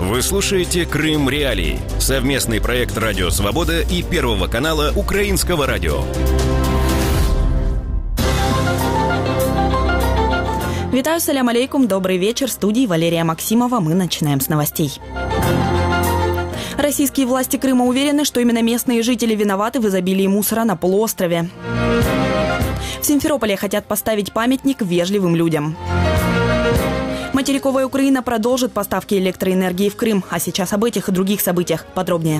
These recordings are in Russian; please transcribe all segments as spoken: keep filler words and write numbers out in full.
Вы слушаете «Крым Реалии» – совместный проект «Радио Свобода» и Первого канала Украинского радио. Витаю, салям алейкум, добрый вечер. В студии Валерия Максимова. Мы начинаем с новостей. Российские власти Крыма уверены, что именно местные жители виноваты в изобилии мусора на полуострове. В Симферополе хотят поставить памятник вежливым людям. Материковая Украина продолжит поставки электроэнергии в Крым. А сейчас об этих и других событиях подробнее.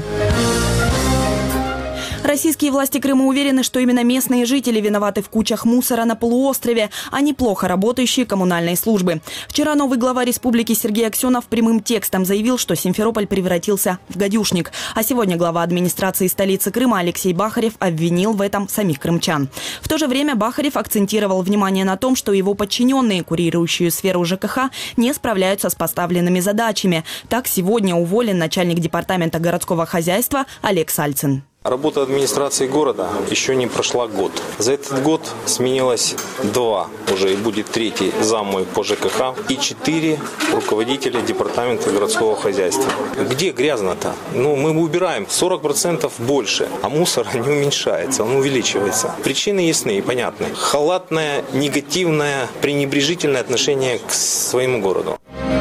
Российские власти Крыма уверены, что именно местные жители виноваты в кучах мусора на полуострове, а не плохо работающие коммунальные службы. Вчера новый глава республики Сергей Аксенов прямым текстом заявил, что Симферополь превратился в гадюшник. А сегодня глава администрации столицы Крыма Алексей Бахарев обвинил в этом самих крымчан. В то же время Бахарев акцентировал внимание на том, что его подчиненные, курирующие сферу ЖКХ, не справляются с поставленными задачами. Так сегодня уволен начальник департамента городского хозяйства Олег Сальцин. Работа администрации города еще не прошла год. За этот год сменилось два, уже и будет третий зам по ЖКХ и четыре руководителя департамента городского хозяйства. Где грязно-то? Ну, мы убираем сорок процентов больше, а мусор не уменьшается, он увеличивается. Причины ясны и понятны. Халатное, негативное, пренебрежительное отношение к своему городу.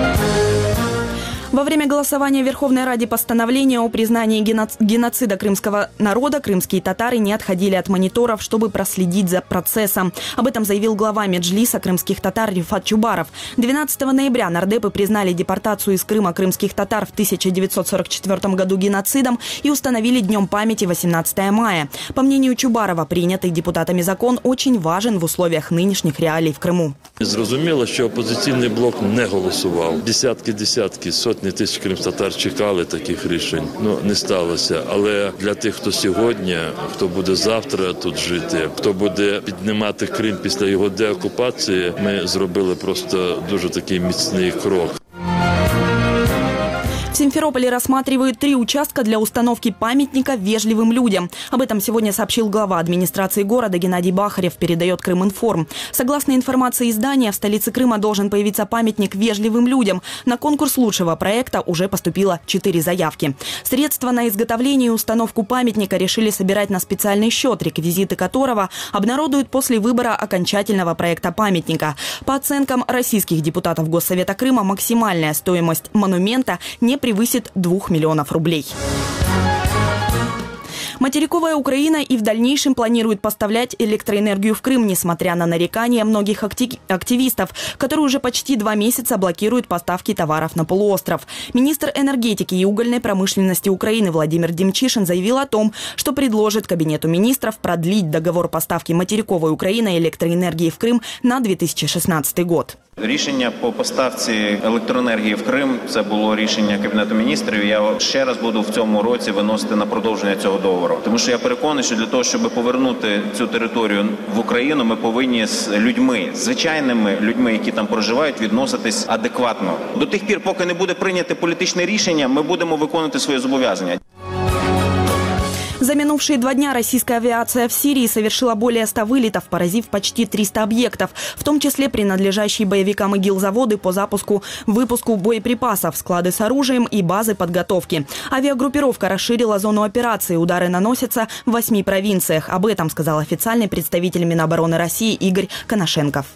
Во время голосования в Верховной Раде постановления о признании геноцида крымского народа крымские татары не отходили от мониторов, чтобы проследить за процессом. Об этом заявил глава Меджлиса крымских татар Рифат Чубаров. двенадцатого ноября нардепы признали депортацию из Крыма крымских татар в тысяча девятьсот сорок четвёртом году геноцидом и установили Днем памяти восемнадцатого мая. По мнению Чубарова, принятый депутатами закон очень важен в условиях нынешних реалий в Криму. Зрозуміло, що опозиційний блок не голосував. Десятки-десятки, сотні тисяч кримтатар чекали таких рішень. Ну, не сталося. Але для тих, хто сьогодні, хто буде завтра тут жити, хто буде піднімати Крим після його деокупації, ми зробили просто дуже такий міцний крок. В Симферополе рассматривают три участка для установки памятника вежливым людям. Об этом сегодня сообщил глава администрации города Геннадий Бахарев, передает Крыминформ. Согласно информации издания, в столице Крыма должен появиться памятник вежливым людям. На конкурс лучшего проекта уже поступило четыре заявки. Средства на изготовление и установку памятника решили собирать на специальный счет, реквизиты которого обнародуют после выбора окончательного проекта памятника. По оценкам российских депутатов Госсовета Крыма, максимальная стоимость монумента не превысит двух миллионов рублей. Материковая Украина и в дальнейшем планирует поставлять электроэнергию в Крым, несмотря на нарекания многих активистов, которые уже почти два месяца блокируют поставки товаров на полуостров. Министр энергетики и угольной промышленности Украины Владимир Демчишин заявил о том, что предложит Кабинету министров продлить договор поставки материковой Украины электроэнергии в Крым на дві тисячі шістнадцятий год. Рішення по поставці електроенергії в Крим – це було рішення Кабінету міністрів. Я ще раз буду в цьому році виносити на продовження цього договору. Тому що я переконаний, що для того, щоб повернути цю територію в Україну, ми повинні з людьми, звичайними людьми, які там проживають, відноситись адекватно. До тих пір, поки не буде прийняте політичне рішення, ми будемо виконувати свої зобов'язання. За минувшие два дня российская авиация в Сирии совершила более ста вылетов, поразив почти триста объектов, в том числе принадлежащие боевикам ИГИЛ заводы по запуску, выпуску боеприпасов, склады с оружием и базы подготовки. Авиагруппировка расширила зону операции, удары наносятся в восьми провинциях. Об этом сказал официальный представитель Минобороны России Игорь Коношенков.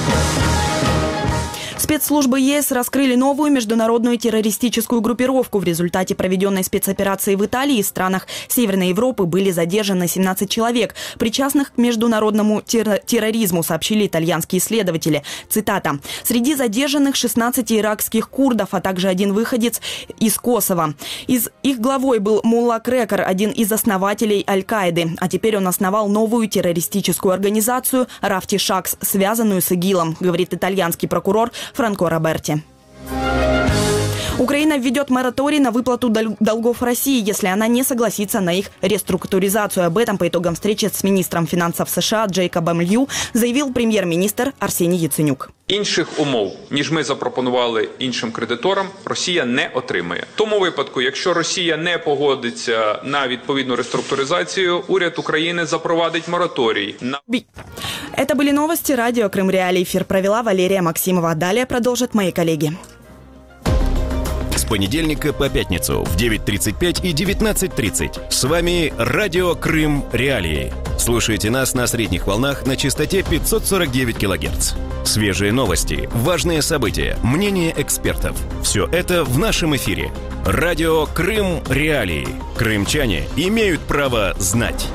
Спецслужбы ЕС раскрыли новую международную террористическую группировку. В результате проведенной спецоперации в Италии и странах Северной Европы были задержаны семнадцать человек, причастных к международному терроризму, сообщили итальянские следователи. Цитата. «Среди задержанных шестнадцать иракских курдов, а также один выходец из Косово. Из их главой был Мулла Крекер, один из основателей Аль-Каиды. А теперь он основал новую террористическую организацию Рафти Шакс, связанную с ИГИЛом», говорит итальянский прокурор Франко Роберти. Украина введет мораторий на выплату долгов России, если она не согласится на их реструктуризацию. Об этом по итогам встречи с министром финансов США Джейкобом Лью заявил прем'єр-міністр Арсеній Яценюк. Інших умов, ніж ми запропонували іншим кредиторам, Росія не отримає. В тому випадку, якщо Росія не погодиться на відповідну реструктуризацію, уряд України запровадить мораторій на... Это были новости радио Крым Реалии. Эфир провела Валерия Максимова. Далее продолжат мои коллеги. понедельника по пятницу в девять тридцать пять и девятнадцать тридцать. С вами Радио Крым Реалии. Слушайте нас на средних волнах на частоте пятьсот сорок девять килогерц. Свежие новости, важные события, мнения экспертов. Все это в нашем эфире. Радио Крым Реалии. Крымчане имеют право знать.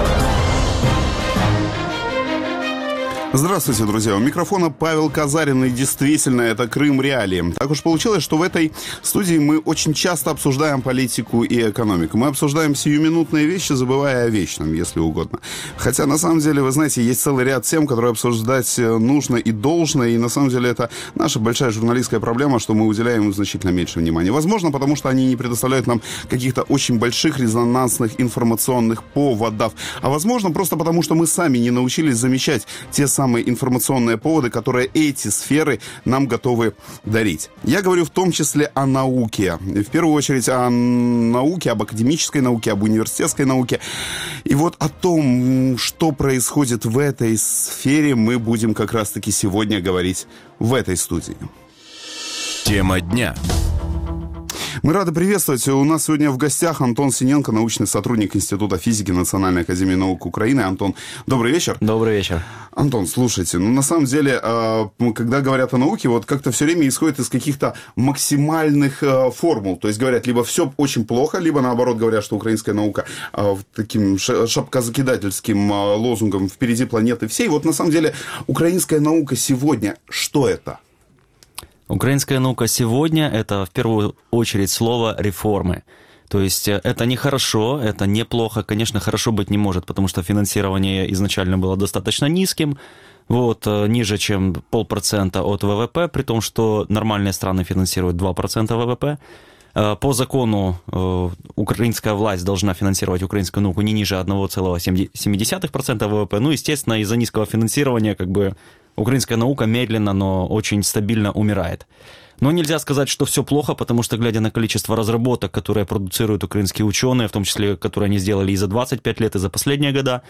Здравствуйте, друзья. У микрофона Павел Казарин, и действительно, это Крым Реалии. Так уж получилось, что в этой студии мы очень часто обсуждаем политику и экономику. Мы обсуждаем сиюминутные вещи, забывая о вечном, если угодно. Хотя, на самом деле, вы знаете, есть целый ряд тем, которые обсуждать нужно и должно, и на самом деле это наша большая журналистская проблема, что мы уделяем им значительно меньше внимания. Возможно, потому что они не предоставляют нам каких-то очень больших резонансных информационных поводов. А возможно, просто потому что мы сами не научились замечать те самые информационные поводы, которые эти сферы нам готовы дарить. Я говорю в том числе о науке. В первую очередь о науке, об академической науке, об университетской науке. И вот о том, что происходит в этой сфере, мы будем как раз-таки сегодня говорить в этой студии. Тема дня. Мы рады приветствовать. У нас сегодня в гостях Антон Синенко, научный сотрудник Института физики Национальной академии наук Украины. Антон, добрый вечер. Добрый вечер. Антон, слушайте, ну на самом деле, когда говорят о науке, вот как-то все время исходит из каких-то максимальных формул. То есть говорят, либо все очень плохо, либо наоборот говорят, что украинская наука таким шапкозакидательским лозунгом «впереди планеты всей». Вот на самом деле украинская наука сегодня, что это? Украинская наука сегодня – это в первую очередь слово «реформы». То есть это не хорошо, это неплохо. Конечно, хорошо быть не может, потому что финансирование изначально было достаточно низким, вот, ниже, чем полпроцента от ВВП, при том, что нормальные страны финансируют два процента ВВП. По закону украинская власть должна финансировать украинскую науку не ниже одна целая семь десятых процента ВВП. Ну, естественно, из-за низкого финансирования как бы украинская наука медленно, но очень стабильно умирает. Но нельзя сказать, что все плохо, потому что, глядя на количество разработок, которые продуцируют украинские ученые, в том числе, которые они сделали и за двадцать пять лет, и за последние года,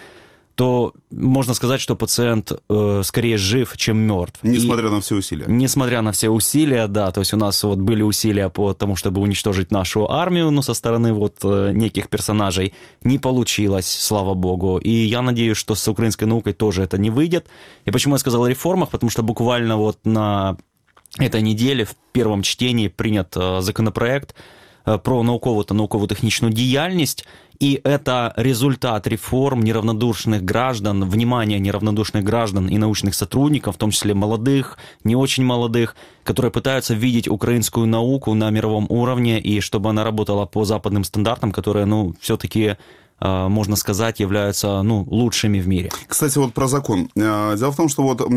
то можно сказать, что пациент э, скорее жив, чем мертв. Несмотря и, на все усилия. Несмотря на все усилия, да. То есть у нас вот были усилия по тому, чтобы уничтожить нашу армию, но со стороны вот э, неких персонажей не получилось, слава богу. И я надеюсь, что с украинской наукой тоже это не выйдет. И почему я сказал о реформах? Потому что буквально вот на этой неделе в первом чтении принят э, законопроект э, про наукову та науково-технічну діяльність. И это результат реформ неравнодушных граждан, внимания неравнодушных граждан и научных сотрудников, в том числе молодых, не очень молодых, которые пытаются видеть украинскую науку на мировом уровне, и чтобы она работала по западным стандартам, которые, ну, все-таки, можно сказать, являются, ну, лучшими в мире. Кстати, вот про закон. Дело в том, что вот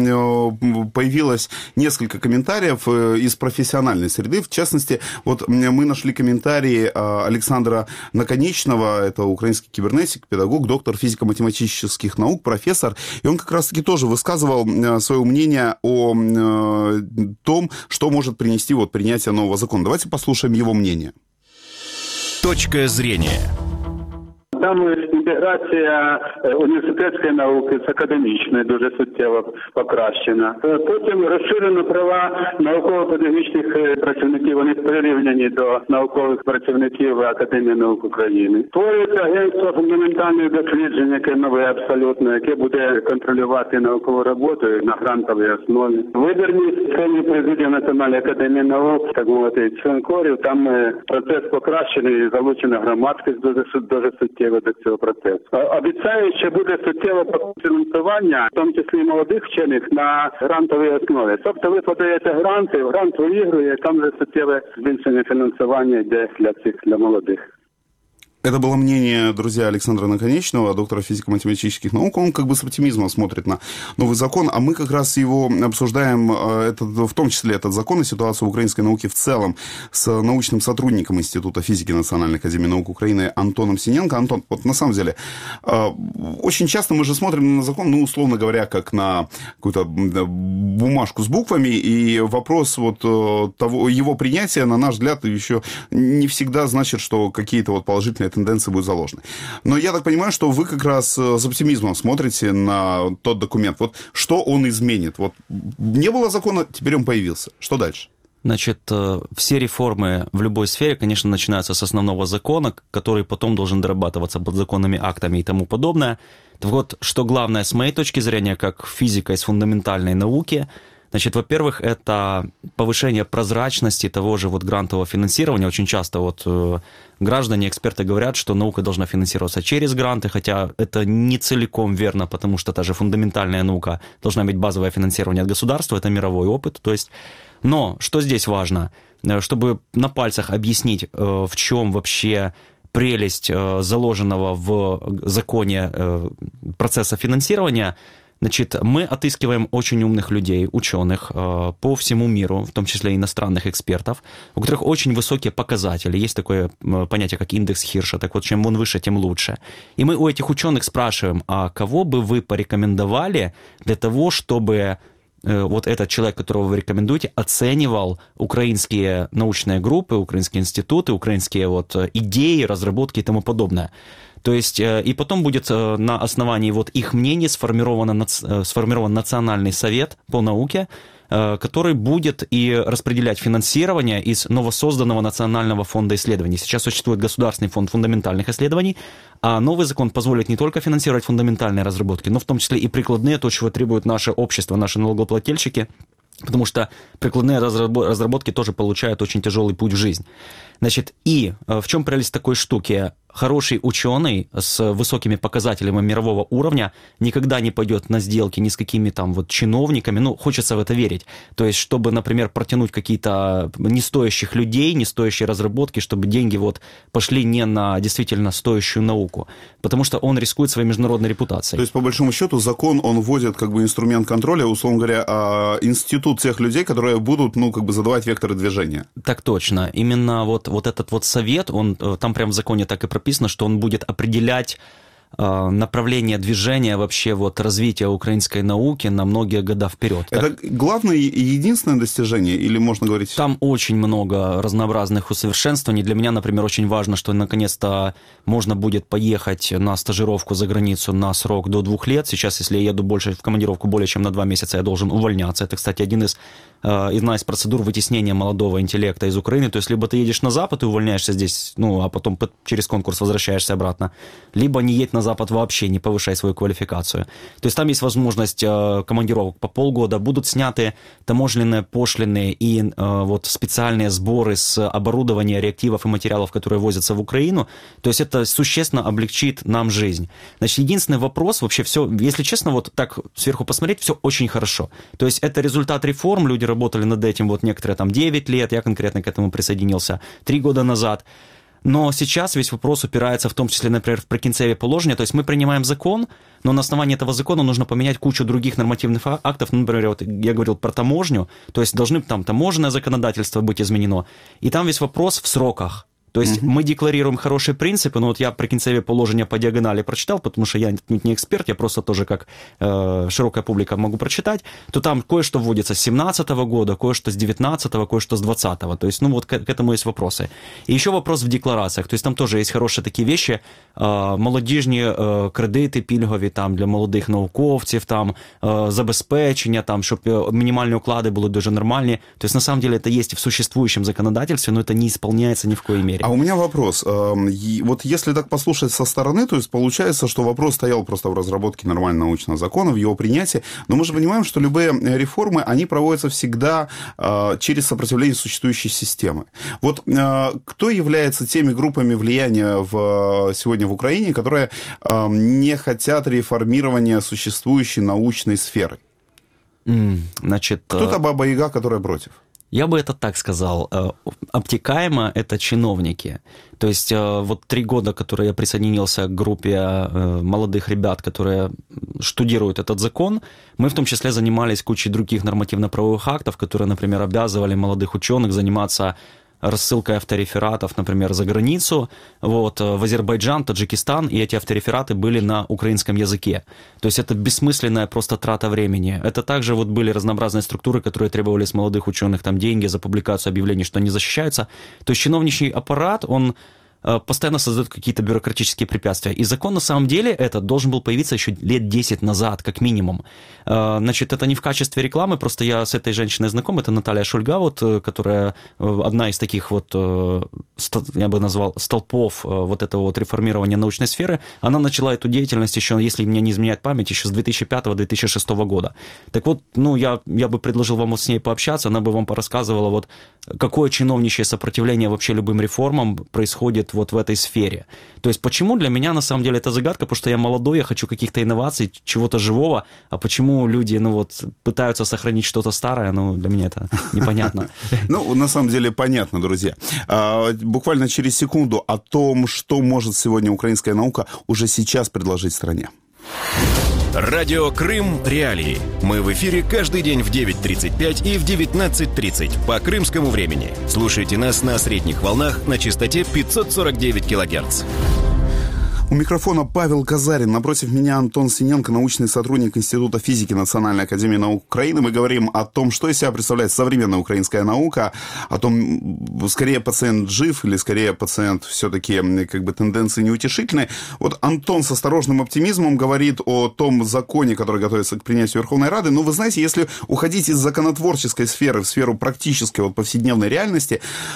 появилось несколько комментариев из профессиональной среды. В частности, вот мы нашли комментарии Александра Наконечного, это украинский кибернетик, педагог, доктор физико-математических наук, профессор. И он как раз-таки тоже высказывал свое мнение о том, что может принести вот принятие нового закона. Давайте послушаем его мнение. Точка зрения. Там інтеграція університетської науки з академічної дуже суттєво покращена. Потім розширено права науково-педагогічних працівників, вони прирівняні до наукових працівників Академії наук України. Створюється агентство фундаментальних досліджень, яке нове абсолютно, яке буде контролювати наукову роботу на грантовій основі. Вибірність членів президії Національної академії наук, так мовити, членкорів, там процес покращений, залучена громадськість дуже, дуже суттєво до цього процесу. Обіцяю, що буде суттєве фінансування, в тому числі молодих вчених, на грантовій основі. Тобто ви подаєте гранти, грант виігрує, там вже суттєве збільшення фінансування йде для цих, для молодих. Это было мнение, друзья, Александра Наконечного, доктора физико-математических наук. Он как бы с оптимизмом смотрит на новый закон, а мы как раз его обсуждаем, этот, в том числе этот закон и ситуацию в украинской науке в целом, с научным сотрудником Института физики Национальной академии наук Украины Антоном Синенко. Антон, вот на самом деле, очень часто мы же смотрим на закон, ну, условно говоря, как на какую-то бумажку с буквами, и вопрос вот того, его принятия, на наш взгляд, еще не всегда значит, что какие-то вот положительные тенденции будут заложены. Но я так понимаю, что вы как раз с оптимизмом смотрите на тот документ. Вот что он изменит? Вот не было закона, теперь он появился. Что дальше? Значит, все реформы в любой сфере, конечно, начинаются с основного закона, который потом должен дорабатываться подзаконными актами и тому подобное. Так вот, что главное с моей точки зрения, как физика из фундаментальной науки, значит, во-первых, это повышение прозрачности того же вот грантового финансирования. Очень часто вот граждане, эксперты говорят, что наука должна финансироваться через гранты, хотя это не целиком верно, потому что та же фундаментальная наука должна иметь базовое финансирование от государства, это мировой опыт, то есть... Но что здесь важно? Чтобы на пальцах объяснить, в чем вообще прелесть заложенного в законе процесса финансирования, значит, мы отыскиваем очень умных людей, ученых по всему миру, в том числе иностранных экспертов, у которых очень высокие показатели. Есть такое понятие, как индекс Хирша. Так вот, чем он выше, тем лучше. И мы у этих ученых спрашиваем, а кого бы вы порекомендовали для того, чтобы... вот этот человек, которого вы рекомендуете, оценивал украинские научные группы, украинские институты, украинские вот идеи, разработки и тому подобное. То есть, и потом будет на основании вот их мнений сформирован, сформирован Национальный совет по науке, который будет и распределять финансирование из новосозданного Национального фонда исследований. Сейчас существует Государственный фонд фундаментальных исследований, а новый закон позволит не только финансировать фундаментальные разработки, но в том числе и прикладные, то, чего требует наше общество, наши налогоплательщики, потому что прикладные разработки тоже получают очень тяжелый путь в жизнь. Значит, и в чем прелесть такой штуки? Хороший ученый с высокими показателями мирового уровня никогда не пойдет на сделки ни с какими там вот чиновниками, ну, хочется в это верить. То есть, чтобы, например, протянуть какие-то нестоящих людей, нестоящие разработки, чтобы деньги вот пошли не на действительно стоящую науку, потому что он рискует своей международной репутацией. То есть, по большому счету, закон, он вводит как бы инструмент контроля, условно говоря, институт тех людей, которые будут, ну, как бы задавать векторы движения. Так точно. Именно вот, вот этот вот совет, он там прям в законе так и прописан, написано, что он будет определять э, направление движения вообще вот развития украинской науки на многие года вперед. Это так, главное и единственное достижение, или можно говорить... Там очень много разнообразных усовершенствований. Для меня, например, очень важно, что наконец-то можно будет поехать на стажировку за границу на срок до двух лет. Сейчас, если я еду больше в командировку более чем на два месяца, я должен увольняться. Это, кстати, один из одна из процедур вытеснения молодого интеллекта из Украины. То есть, либо ты едешь на Запад и увольняешься здесь, ну, а потом через конкурс возвращаешься обратно, либо не едь на Запад вообще, не повышай свою квалификацию. То есть, там есть возможность командировок по полгода, будут сняты таможенные пошлины и вот специальные сборы с оборудования, реактивов и материалов, которые возятся в Украину. То есть, это существенно облегчит нам жизнь. Значит, единственный вопрос, вообще все, если честно, вот так сверху посмотреть, все очень хорошо. То есть, это результат реформ, люди работали над этим вот некоторые там девять лет, я конкретно к этому присоединился три года назад. Но сейчас весь вопрос упирается в том числе, например, в прикінцеві положения. То есть мы принимаем закон, но на основании этого закона нужно поменять кучу других нормативных актов. Ну, например, вот я говорил про таможню, то есть должны там таможенное законодательство быть изменено. И там весь вопрос в сроках. То есть mm-hmm. мы декларируем хорошие принципы, но вот я прикінцеві положения по диагонали прочитал, потому что я не эксперт, я просто тоже как э, широкая публика могу прочитать, то там кое-что вводится с семнадцатого года, кое-что с девятнадцатого, кое-что с двадцатого. То есть, ну вот к, к этому есть вопросы. И еще вопрос в декларациях. То есть там тоже есть хорошие такие вещи, э, молодіжні э, кредити пільгові там для молодих науковців, там э, забезпечення, там, щоб минимальные уклады были даже нормальные. То есть на самом деле это есть и в существующем законодательстве, но это не исполняется ни в коей мере. А у меня вопрос. Вот если так послушать со стороны, то есть получается, что вопрос стоял просто в разработке нормального научного закона, в его принятии. Но мы же понимаем, что любые реформы, они проводятся всегда через сопротивление существующей системы. Вот кто является теми группами влияния в, сегодня в Украине, которые не хотят реформирования существующей научной сферы? Значит, кто-то Баба-Яга, которая против. Я бы это так сказал. Обтекаемо это чиновники. То есть вот три года, которые я присоединился к группе молодых ребят, которые штудируют этот закон, мы в том числе занимались кучей других нормативно-правовых актов, которые, например, обязывали молодых ученых заниматься рассылкой авторефератов, например, за границу, вот, в Азербайджан, Таджикистан, и эти авторефераты были на украинском языке. То есть это бессмысленная просто трата времени. Это также вот были разнообразные структуры, которые требовали с молодых ученых там деньги за публикацию объявлений, что они защищаются. То есть чиновничий аппарат, он постоянно создают какие-то бюрократические препятствия. И закон, на самом деле, этот должен был появиться еще лет десять назад, как минимум. Значит, это не в качестве рекламы, просто я с этой женщиной знаком, это Наталья Шульга, вот, которая одна из таких вот, я бы назвал, столпов вот этого вот реформирования научной сферы. Она начала эту деятельность еще, если мне не изменяет память, еще с две тысячи пятого - две тысячи шестого года. Так вот, ну, я, я бы предложил вам вот с ней пообщаться, она бы вам порассказывала, вот, какое чиновничье сопротивление вообще любым реформам происходит вот в этой сфере. То есть почему для меня на самом деле это загадка, потому что я молодой, я хочу каких-то инноваций, чего-то живого, а почему люди, ну вот, пытаются сохранить что-то старое, ну, для меня это непонятно. Ну, на самом деле понятно, друзья. Буквально через секунду о том, что может сегодня украинская наука уже сейчас предложить стране. Радио Крым Реалии. Мы в эфире каждый день в девять тридцать пять и в девятнадцать тридцать по крымскому времени. Слушайте нас на средних волнах на частоте пятьсот сорок девять килогерц. У микрофона Павел Казарин. Напротив меня Антон Синенко, научный сотрудник Института физики Национальной академии наук Украины. Мы говорим о том, что из себя представляет современная украинская наука, о том, скорее пациент жив или скорее пациент все-таки как бы тенденции неутешительные. Вот Антон с осторожным оптимизмом говорит о том законе, который готовится к принятию Верховной Рады. Но вы знаете, если уходить из законотворческой сферы в сферу практической, вот, повседневной реальности,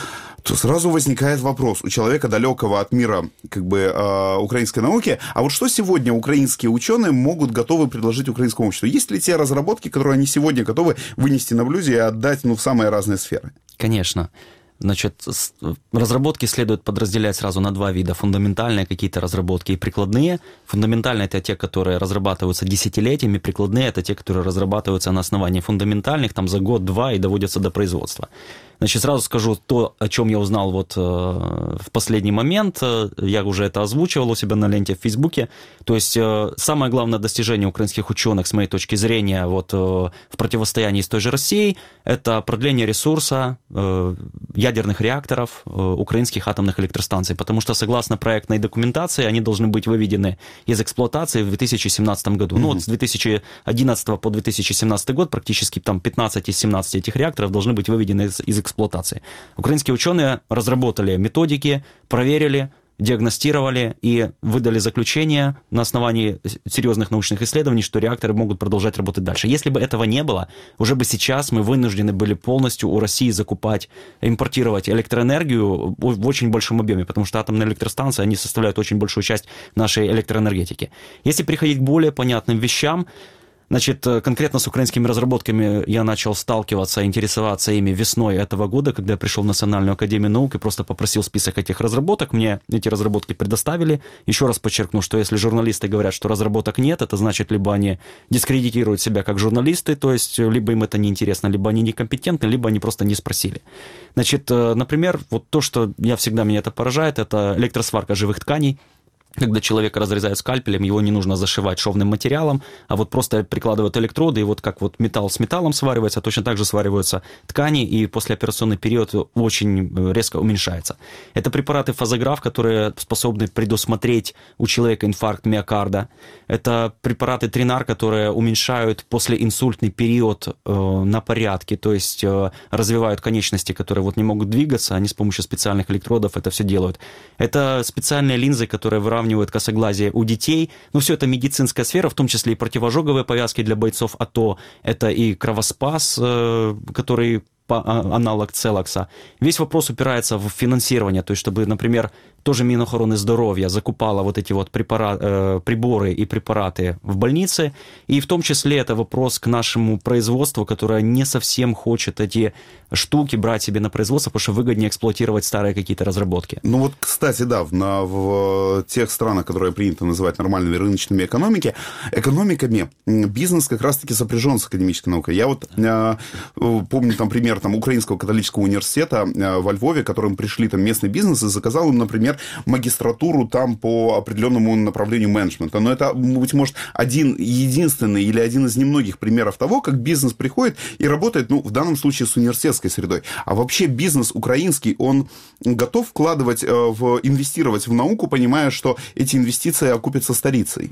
то сразу возникает вопрос у человека, далекого от мира как бы э, украинской науки, а вот что сегодня украинские ученые могут готовы предложить украинскому обществу? Есть ли те разработки, которые они сегодня готовы вынести на блюде и отдать, ну, в самые разные сферы? Конечно. Значит, разработки следует подразделять сразу на два вида. Фундаментальные какие-то разработки и прикладные. Фундаментальные – это те, которые разрабатываются десятилетиями, прикладные – это те, которые разрабатываются на основании фундаментальных, там, за год-два и доводятся до производства. Значит, сразу скажу то, о чем я узнал вот э, в последний момент. Я уже это озвучивал у себя на ленте в Фейсбуке. То есть э, самое главное достижение украинских ученых, с моей точки зрения, вот, э, в противостоянии с той же Россией, это продление ресурса э, ядерных реакторов э, украинских атомных электростанций. Потому что, согласно проектной документации, они должны быть выведены из эксплуатации в две тысячи семнадцатом году. Mm-hmm. Ну, вот с две тысячи одиннадцатого по две тысячи семнадцатый год практически там пятнадцать из семнадцати этих реакторов должны быть выведены из, из эксплуатации. Украинские ученые разработали методики, проверили, диагностировали и выдали заключение на основании серьезных научных исследований, что реакторы могут продолжать работать дальше. Если бы этого не было, уже бы сейчас мы вынуждены были полностью у России закупать, импортировать электроэнергию в очень большом объеме, потому что атомные электростанции, они составляют очень большую часть нашей электроэнергетики. Если переходить к более понятным вещам, значит, конкретно с украинскими разработками я начал сталкиваться, интересоваться ими весной этого года, когда я пришел в Национальную академию наук и просто попросил список этих разработок. Мне эти разработки предоставили. Еще раз подчеркну, что если журналисты говорят, что разработок нет, это значит, либо они дискредитируют себя как журналисты, то есть либо им это неинтересно, либо они некомпетентны, либо они просто не спросили. Значит, например, вот то, что я всегда, меня это поражает, это электросварка живых тканей. Когда человека разрезают скальпелем, его не нужно зашивать шовным материалом, а вот просто прикладывают электроды, и вот как вот металл с металлом сваривается, точно так же свариваются ткани, и послеоперационный период очень резко уменьшается. Это препараты фазограф, которые способны предусмотреть у человека инфаркт миокарда. Это препараты Тринар, которые уменьшают послеинсультный период э, на порядке, то есть э, развивают конечности, которые вот не могут двигаться, они с помощью специальных электродов это все делают. Это специальные линзы, которые выравнивают косоглазие у детей. Ну, все это медицинская сфера, в том числе и противожоговые повязки для бойцов АТО. Это и кровоспас, который аналог Целокса. Весь вопрос упирается в финансирование, то есть чтобы, например, тоже Минохороны здоровья закупала вот эти вот препарат, э, приборы и препараты в больнице, и в том числе это вопрос к нашему производству, которое не совсем хочет эти штуки брать себе на производство, потому что выгоднее эксплуатировать старые какие-то разработки. Ну вот, кстати, да, в, на, в тех странах, которые принято называть нормальными рыночными экономики, экономиками бизнес как раз-таки сопряжен с академической наукой. Я вот э, помню там пример там, Украинского католического университета э, во Львове, к которым пришли там местный бизнес и заказал им, например, магистратуру там по определенному направлению менеджмента. Но это, быть может, один единственный или один из немногих примеров того, как бизнес приходит и работает, ну, в данном случае с университетской средой. А вообще бизнес украинский, он готов вкладывать, в, инвестировать в науку, понимая, что эти инвестиции окупятся столицей?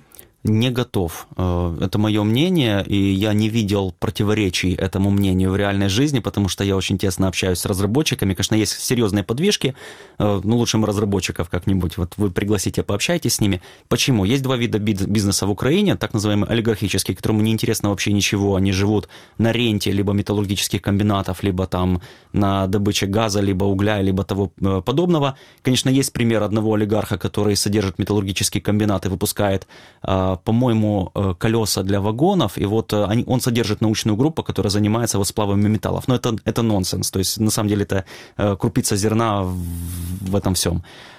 Не готов. Это мое мнение, и я не видел противоречий этому мнению в реальной жизни, потому что я очень тесно общаюсь с разработчиками. Конечно, есть серьезные подвижки, ну, лучше мы разработчиков как-нибудь, вот вы пригласите, пообщайтесь с ними. Почему? Есть два вида бизнеса в Украине, так называемый олигархический, которому не интересно вообще ничего, они живут на ренте либо металлургических комбинатов, либо там на добыче газа, либо угля, либо того подобного. Конечно, есть пример одного олигарха, который содержит металлургический комбинат и выпускает, по-моему, колеса для вагонов, и вот они, он содержит научную группу, которая занимается вот сплавами металлов. Но это, это нонсенс, то есть на самом деле это крупица зерна в, в этом всем.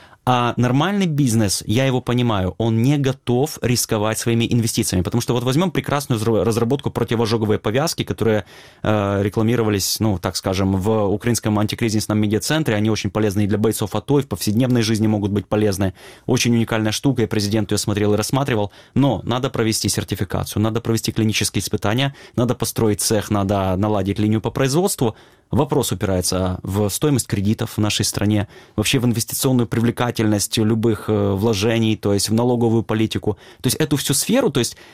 А нормальный бизнес, я его понимаю, он не готов рисковать своими инвестициями, потому что вот возьмем прекрасную разработку противоожоговой повязки, которые э, рекламировались, ну, так скажем, в украинском антикризисном медиацентре, они очень полезны и для бойцов АТО, и в повседневной жизни могут быть полезны. Очень уникальная штука, и президент ее смотрел и рассматривал, но надо провести сертификацию, надо провести клинические испытания, надо построить цех, надо наладить линию по производству. Вопрос упирается в стоимость кредитов в нашей стране, вообще в инвестиционную привлекательность любых вложений, то есть в налоговую политику. То есть эту всю сферу, то есть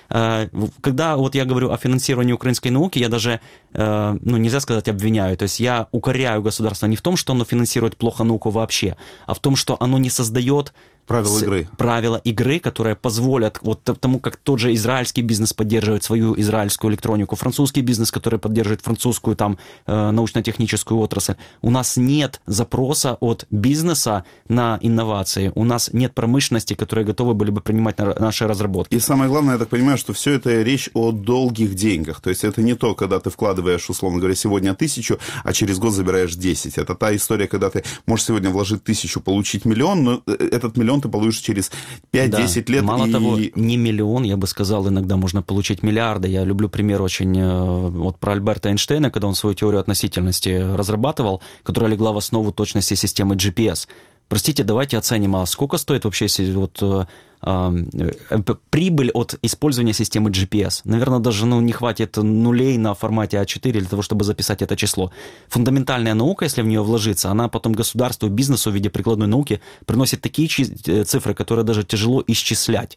когда вот я говорю о финансировании украинской науки, я даже, ну, нельзя сказать обвиняю, то есть я укоряю государство не в том, что оно финансирует плохо науку вообще, а в том, что оно не создает правила игры. Правила игры, которые позволят вот тому, как тот же израильский бизнес поддерживает свою израильскую электронику, французский бизнес, который поддерживает французскую там научно-техническую отрасль. У нас нет запроса от бизнеса на инновации. У нас нет промышленности, которые готовы были бы принимать наши разработки. И самое главное, я так понимаю, что все это речь о долгих деньгах. То есть это не то, когда ты вкладываешь, условно говоря, сегодня тысячу, а через год забираешь десять. Это та история, когда ты можешь сегодня вложить тысячу, получить миллион, но этот миллион ты получишь через пять-десять да. лет. Мало и... того, не миллион, я бы сказал, иногда можно получить миллиарды. Я люблю пример очень вот про Альберта Эйнштейна, когда он свою теорию относительности разрабатывал, которая легла в основу точности системы джи пи эс. Простите, давайте оценим, а сколько стоит вообще вот, э, э, прибыль от использования системы джи пи эс? Наверное, даже ну, не хватит нулей на формате а четыре для того, чтобы записать это число. Фундаментальная наука, если в нее вложиться, она потом государству, бизнесу в виде прикладной науки приносит такие цифры, которые даже тяжело исчислять.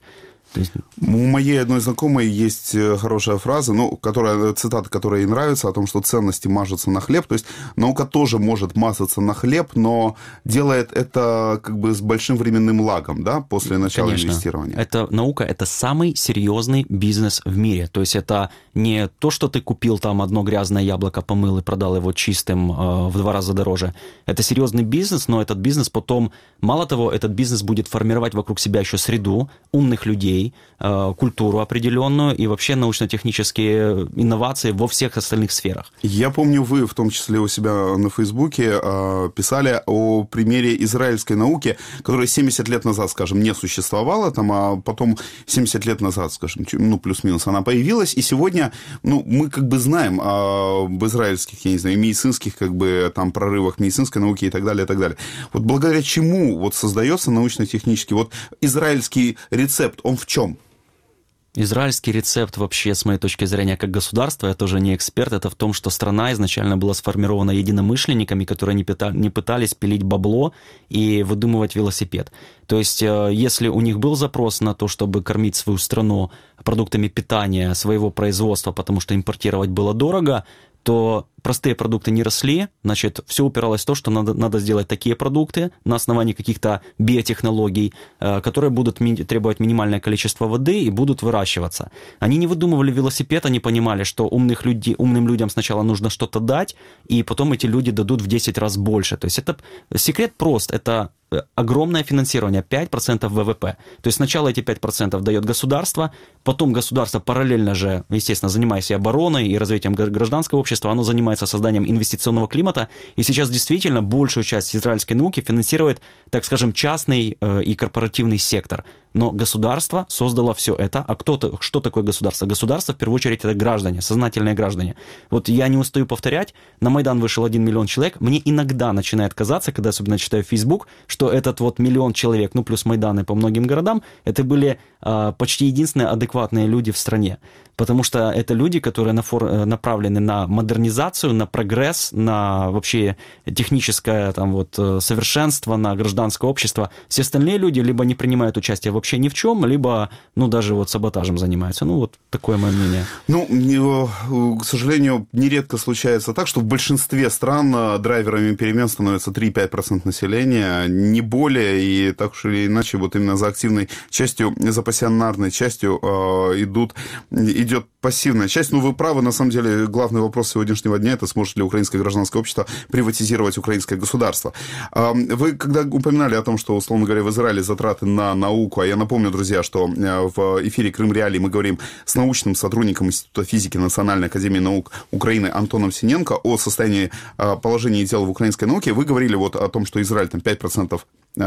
У моей одной знакомой есть хорошая фраза, ну, которая, цитата, которая ей нравится, о том, что ценности мажутся на хлеб. То есть наука тоже может мазаться на хлеб, но делает это как бы с большим временным лагом, да, после начала Конечно. инвестирования. Это наука, это самый серьезный бизнес в мире. То есть это не то, что ты купил там одно грязное яблоко, помыл и продал его чистым э, в два раза дороже. Это серьезный бизнес, но этот бизнес потом, мало того, этот бизнес будет формировать вокруг себя еще среду умных людей, культуру определенную и вообще научно-технические инновации во всех остальных сферах. Я помню, вы в том числе у себя на Фейсбуке писали о примере израильской науки, которая семьдесят лет назад, скажем, не существовала, там, а потом семьдесят лет назад, скажем, ну, плюс-минус она появилась, и сегодня, ну, мы как бы знаем об израильских, я не знаю, медицинских, как бы, там, прорывах медицинской науки и так далее, и так далее. Вот благодаря чему вот создается научно-технический, вот израильский рецепт, он в чем? Израильский рецепт вообще, с моей точки зрения, как государство, я тоже не эксперт, это в том, что страна изначально была сформирована единомышленниками, которые не, пыта, не пытались пилить бабло и выдумывать велосипед. То есть, если у них был запрос на то, чтобы кормить свою страну продуктами питания своего производства, потому что импортировать было дорого, то простые продукты не росли, значит, все упиралось в то, что надо, надо сделать такие продукты на основании каких-то биотехнологий, которые будут ми- требовать минимальное количество воды и будут выращиваться. Они не выдумывали велосипед, они понимали, что умных людей, умным людям сначала нужно что-то дать, и потом эти люди дадут в десять раз больше. То есть это секрет прост, это огромное финансирование, пять процентов вэ вэ пэ. То есть сначала эти пять процентов дает государство, потом государство параллельно же, естественно, занимаясь и обороной, и развитием гражданского общества, оно занимается созданием инвестиционного климата, и сейчас действительно большую часть израильской науки финансирует, так скажем, частный э, и корпоративный сектор. Но государство создало все это. А кто-то, что такое государство? Государство, в первую очередь, это граждане, сознательные граждане. Вот я не устаю повторять, на Майдан вышел один миллион человек, мне иногда начинает казаться, когда особенно читаю Facebook, что этот вот миллион человек, ну плюс Майданы по многим городам, это были э, почти единственные адекватные люди в стране. Потому что это люди, которые нафор- направлены на модернизацию, на прогресс, на вообще техническое там, вот, совершенство, на гражданское общество. Все остальные люди либо не принимают участие вообще вообще ни в чем, либо, ну, даже вот саботажем занимаются. Ну, вот такое мое мнение. Ну, к сожалению, нередко случается так, что в большинстве стран драйверами перемен становится три-пять процентов населения, не более, и так уж или иначе, вот именно за активной частью, за пассионарной частью э, идут, идет пассивная часть. Ну, вы правы, на самом деле, главный вопрос сегодняшнего дня – это сможет ли украинское гражданское общество приватизировать украинское государство. Вы, когда упоминали о том, что, условно говоря, в Израиле затраты на науку, а я напомню, друзья, что в эфире «Крым Реалии» мы говорим с научным сотрудником Института физики Национальной академии наук Украины Антоном Синенко о состоянии положения дел в украинской науке. Вы говорили вот о том, что Израиль там пять процентов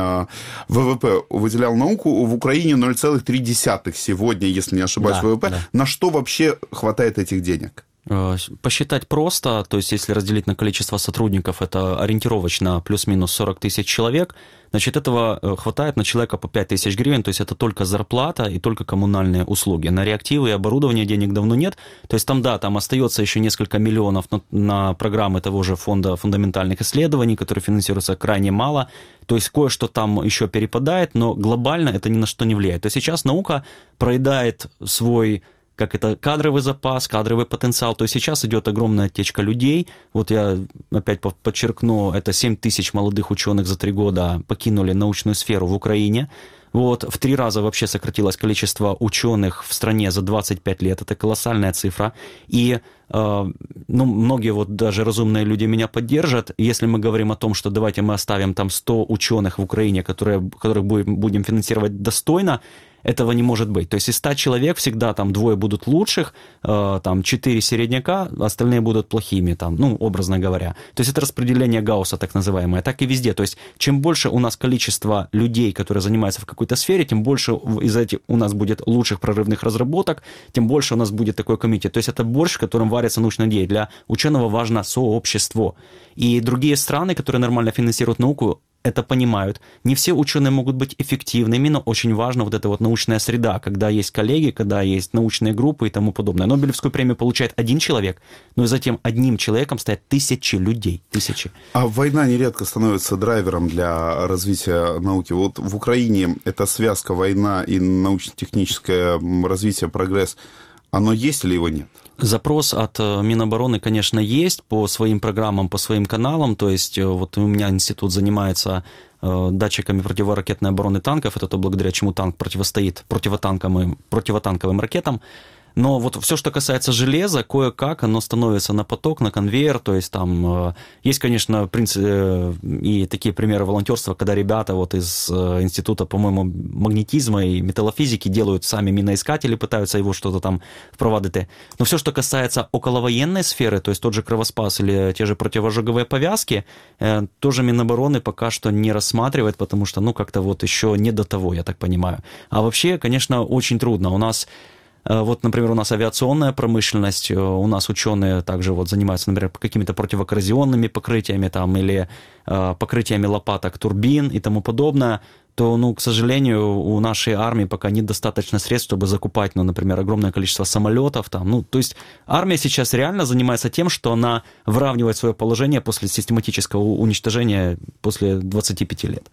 ВВП выделял науку, в Украине ноль целых три десятых сегодня, если не ошибаюсь, да, ВВП. Да. На что вообще хватает этих денег? Посчитать просто, то есть если разделить на количество сотрудников, это ориентировочно плюс-минус сорок тысяч человек, значит, этого хватает на человека по пять тысяч гривен, то есть это только зарплата и только коммунальные услуги. На реактивы и оборудование денег давно нет, то есть там, да, там остается еще несколько миллионов на, на программы того же фонда фундаментальных исследований, которые финансируются крайне мало, то есть кое-что там еще перепадает, но глобально это ни на что не влияет. То есть сейчас наука проедает свой... как это, кадровый запас, кадровый потенциал. То есть сейчас идет огромная оттечка людей. Вот я опять подчеркну, это семь тысяч молодых ученых за три года покинули научную сферу в Украине. Вот, в три раза вообще сократилось количество ученых в стране за двадцать пять лет. Это колоссальная цифра. И э, ну, многие вот даже разумные люди меня поддержат. Если мы говорим о том, что давайте мы оставим там сто ученых в Украине, которые, которых будем, будем финансировать достойно, этого не может быть. То есть из ста человек всегда там двое будут лучших, э, там четыре середняка, остальные будут плохими, там, ну, образно говоря. То есть это распределение Гаусса, так называемое. Так и везде. То есть чем больше у нас количество людей, которые занимаются в какой-то сфере, тем больше из этих у нас будет лучших прорывных разработок, тем больше у нас будет такой комитет. То есть это борщ, в котором варится научная идея. Для ученого важно сообщество. И другие страны, которые нормально финансируют науку, это понимают. Не все ученые могут быть эффективными, но очень важна вот эта вот научная среда, когда есть коллеги, когда есть научные группы и тому подобное. Нобелевскую премию получает один человек, но и затем одним человеком стоят тысячи людей. Тысячи. А война нередко становится драйвером для развития науки. Вот в Украине эта связка война и научно-техническое развитие, прогресс, оно есть или его нет? Запрос от Минобороны, конечно, есть по своим программам, по своим каналам. То есть вот у меня институт занимается датчиками противоракетной обороны танков. Это то, благодаря чему танк противостоит противотанковым, противотанковым ракетам. Но вот все, что касается железа, кое-как оно становится на поток, на конвейер. То есть там есть, конечно, принцип, и такие примеры волонтерства, когда ребята вот из института, по-моему, магнетизма и металлофизики делают сами миноискатели, пытаются его что-то там впровадити. Но все, что касается околовоенной сферы, то есть тот же кровоспас или те же противожоговые повязки, тоже Минобороны пока что не рассматривает, потому что, ну, как-то вот еще не до того, я так понимаю. А вообще, конечно, очень трудно. У нас... Вот, например, у нас авиационная промышленность, у нас ученые также вот занимаются, например, какими-то противокоррозионными покрытиями там, или э, покрытиями лопаток турбин и тому подобное, то, ну, к сожалению, у нашей армии пока нет достаточно средств, чтобы закупать, ну, например, огромное количество самолетов. Там. Ну, то есть армия сейчас реально занимается тем, что она выравнивает свое положение после систематического уничтожения после двадцати пяти лет.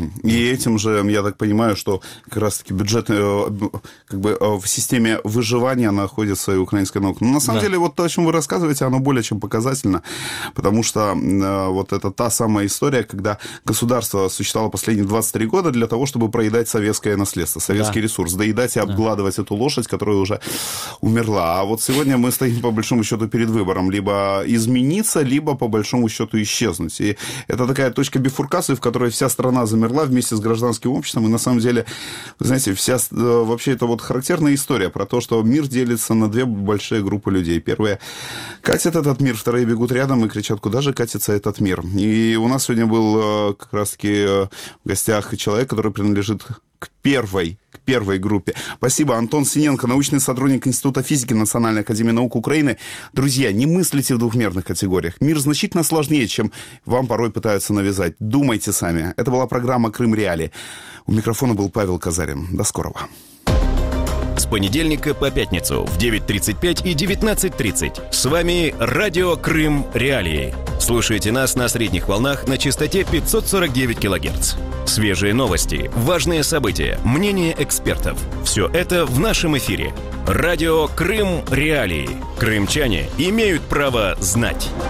И этим же, я так понимаю, что как раз-таки бюджет как бы в системе выживания находится и украинская наука. Но на самом да. деле вот то, о чем вы рассказываете, оно более чем показательно, потому что вот это та самая история, когда государство существовало последние двадцать три года для того, чтобы проедать советское наследство, советский да. ресурс, доедать и обгладывать да. эту лошадь, которая уже умерла. А вот сегодня мы стоим, по большому счету, перед выбором. Либо измениться, либо, по большому счету, исчезнуть. И это такая точка бифуркации, в которой вся страна замерла вместе с гражданским обществом. И, на самом деле, вы знаете, вся, вообще это вот характерная история про то, что мир делится на две большие группы людей. Первые катят этот мир, вторые бегут рядом и кричат, куда же катится этот мир. И у нас сегодня был как раз-таки в гостях человек, который принадлежит к первой, к первой группе. Спасибо. Антон Синенко, научный сотрудник Института физики Национальной академии наук Украины. Друзья, не мыслите в двухмерных категориях. Мир значительно сложнее, чем вам порой пытаются навязать. Думайте сами. Это была программа «Крым Реалии». У микрофона был Павел Казарин. До скорого. С понедельника по пятницу в девять тридцать пять и девятнадцать тридцать. С вами Радио Крым Реалии. Слушайте нас на средних волнах на частоте пятьсот сорок девять килогерц. Свежие новости, важные события, мнения экспертов. Все это в нашем эфире. Радио Крым Реалии. Крымчане имеют право знать.